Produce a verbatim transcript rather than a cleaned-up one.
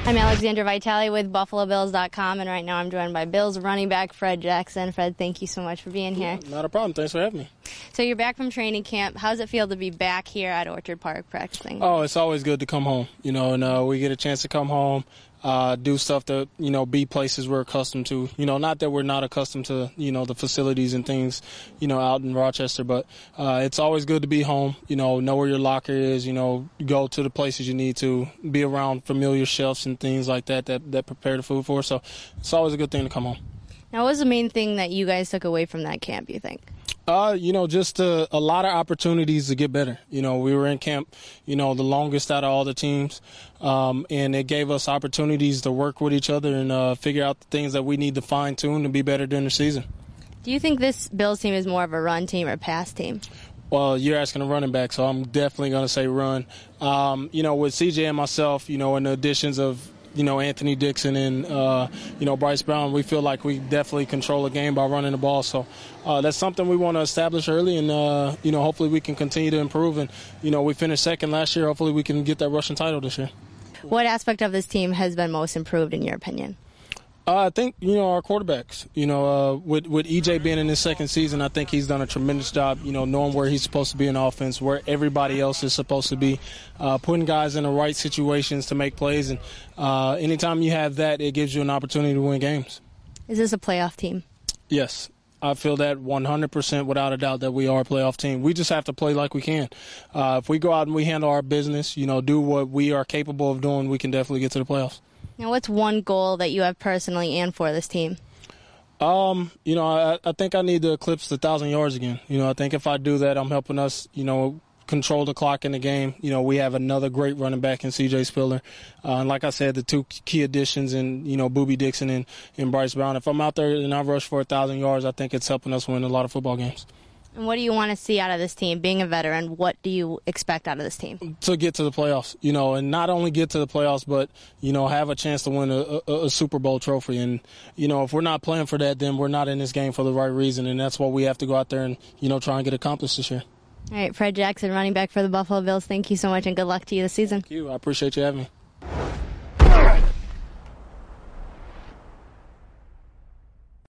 I'm Alexandra Vitale with Buffalo Bills dot com, and right now I'm joined by Bills running back Fred Jackson. Fred, thank you so much for being here. Yeah, not a problem. Thanks for having me. So you're back from training camp. How does it feel to be back here at Orchard Park practicing? Oh, it's always good to come home, you know, and uh, we get a chance to come home, uh, do stuff that, you know, be places we're accustomed to. You know, not that we're not accustomed to, you know, the facilities and things, you know, out in Rochester, but uh, it's always good to be home, you know, know where your locker is, you know, go to the places you need to, be around familiar chefs and things like that that, that prepare the food for us. So it's always a good thing to come home. Now, what was the main thing that you guys took away from that camp, you think? Uh, you know, just uh, a lot of opportunities to get better. You know, we were in camp, you know, the longest out of all the teams, um, and it gave us opportunities to work with each other and uh, figure out the things that we need to fine-tune to be better during the season. Do you think this Bills team is more of a run team or a pass team? Well, you're asking a running back, so I'm definitely going to say run. Um, you know, with C J and myself, you know, and the additions of you know, Anthony Dixon and, uh, you know, Bryce Brown, we feel like we definitely control the game by running the ball. So uh, that's something we want to establish early, and, uh, you know, hopefully we can continue to improve. And, you know, we finished second last year. Hopefully we can get that rushing title this year. What aspect of this team has been most improved, in your opinion? Uh, I think, you know, our quarterbacks, you know, uh, with, with E J being in his second season, I think he's done a tremendous job, you know, knowing where he's supposed to be in offense, where everybody else is supposed to be, uh, putting guys in the right situations to make plays. And uh, anytime you have that, it gives you an opportunity to win games. Is this a playoff team? Yes. I feel that one hundred percent without a doubt that we are a playoff team. We just have to play like we can. Uh, if we go out and we handle our business, you know, do what we are capable of doing, we can definitely get to the playoffs. Now, what's one goal that you have personally and for this team? Um, you know, I, I think I need to eclipse the thousand yards again. You know, I think if I do that, I'm helping us, you know, control the clock in the game. You know, we have another great running back in C J Spiller. Uh, and like I said, the two key additions in, you know, Boobie Dixon and, and Bryce Brown. If I'm out there and I rush for a thousand yards, I think it's helping us win a lot of football games. And what do you want to see out of this team? Being a veteran, what do you expect out of this team? To get to the playoffs, you know, and not only get to the playoffs, but, you know, have a chance to win a, a, a Super Bowl trophy. And, you know, if we're not playing for that, then we're not in this game for the right reason. And that's what we have to go out there and, you know, try and get accomplished this year. All right, Fred Jackson, running back for the Buffalo Bills, thank you so much and good luck to you this season. Thank you. I appreciate you having me.